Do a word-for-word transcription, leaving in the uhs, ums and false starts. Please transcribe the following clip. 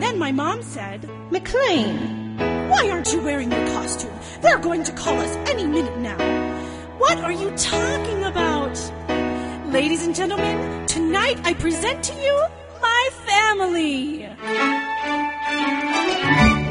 then my mom said, McLean, why aren't you wearing your costume? They're going to call us any minute now. What are you talking about? Ladies and gentlemen, tonight I present to you my family.